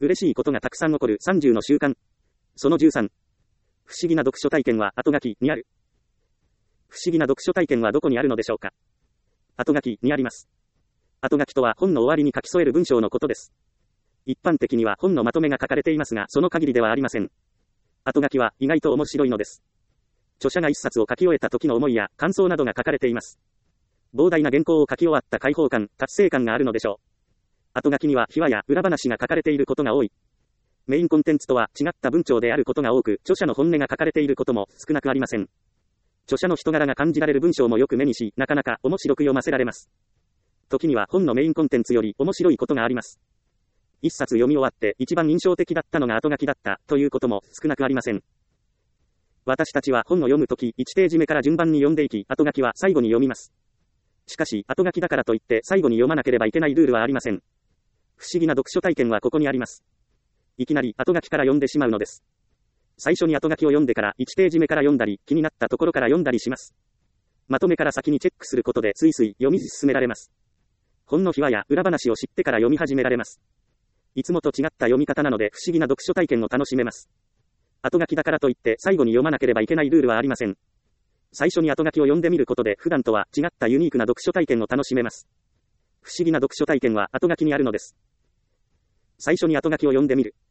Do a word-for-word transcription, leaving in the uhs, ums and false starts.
嬉しいことがたくさん起こるさんじゅうの習慣。そのじゅうさん。不思議な読書体験は後書きにある。不思議な読書体験はどこにあるのでしょうか。後書きにあります。後書きとは本の終わりに書き添える文章のことです。一般的には本のまとめが書かれていますが、その限りではありません。後書きは意外と面白いのです。著者が一冊を書き終えた時の思いや感想などが書かれています。膨大な原稿を書き終わった解放感、達成感があるのでしょう。後書きには秘話や裏話が書かれていることが多い。メインコンテンツとは違った文章であることが多く、著者の本音が書かれていることも少なくありません。著者の人柄が感じられる文章もよく目にし、なかなか面白く読ませられます。時には本のメインコンテンツより面白いことがあります。一冊読み終わって一番印象的だったのが後書きだったということも少なくありません。私たちは本を読むときいちページ目から順番に読んでいき、後書きは最後に読みます。しかし、後書きだからといって最後に読まなければいけないルールはありません。不思議な読書体験はここにあります。いきなり後書きから読んでしまうのです。最初に後書きを読んでからいちページ目から読んだり、気になったところから読んだりします。まとめから先にチェックすることでスイスイ読み進められます。本の秘話や裏話を知ってから読み始められます。いつもと違った読み方なので不思議な読書体験を楽しめます。後書きだからといって最後に読まなければいけないルールはありません。最初に後書きを読んでみることで普段とは違ったユニークな読書体験を楽しめます。不思議な読書体験は後書きにあるのです。最初に後書きを読んでみる。